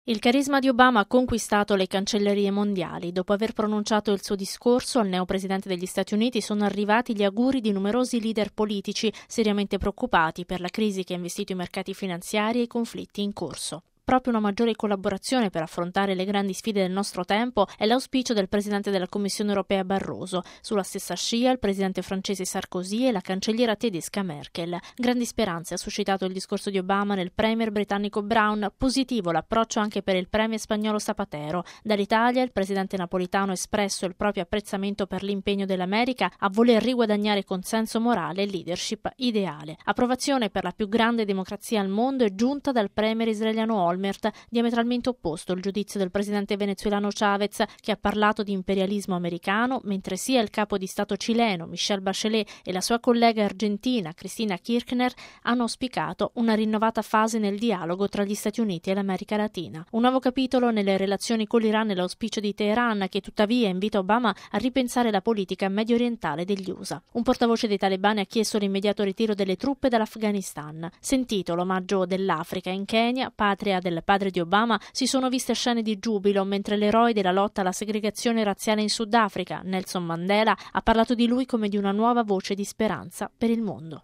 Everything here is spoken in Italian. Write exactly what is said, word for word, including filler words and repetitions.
Il carisma di Obama ha conquistato le cancellerie mondiali. Dopo aver pronunciato il suo discorso al neopresidente degli Stati Uniti sono arrivati gli auguri di numerosi leader politici seriamente preoccupati per la crisi che ha investito i mercati finanziari e i conflitti in corso. Proprio una maggiore collaborazione per affrontare le grandi sfide del nostro tempo è l'auspicio del presidente della Commissione europea Barroso. Sulla stessa scia il presidente francese Sarkozy e la cancelliera tedesca Merkel. Grandi speranze ha suscitato il discorso di Obama nel premier britannico Brown, positivo l'approccio anche per il premier spagnolo Zapatero. Dall'Italia il presidente napolitano ha espresso il proprio apprezzamento per l'impegno dell'America a voler riguadagnare consenso morale e leadership ideale. Approvazione per la più grande democrazia al mondo è giunta dal premier israeliano Olmert, diametralmente opposto al giudizio del presidente venezuelano Chavez, che ha parlato di imperialismo americano, mentre sia il capo di Stato cileno Michelle Bachelet e la sua collega argentina Cristina Kirchner hanno auspicato una rinnovata fase nel dialogo tra gli Stati Uniti e l'America Latina. Un nuovo capitolo nelle relazioni con l'Iran e l'auspicio di Teheran, che tuttavia invita Obama a ripensare la politica medio orientale degli U S A. Un portavoce dei talebani ha chiesto l'immediato ritiro delle truppe dall'Afghanistan. Sentito l'omaggio dell'Africa in Kenya, patria del padre di Obama, si sono viste scene di giubilo mentre l'eroe della lotta alla segregazione razziale in Sudafrica, Nelson Mandela, ha parlato di lui come di una nuova voce di speranza per il mondo.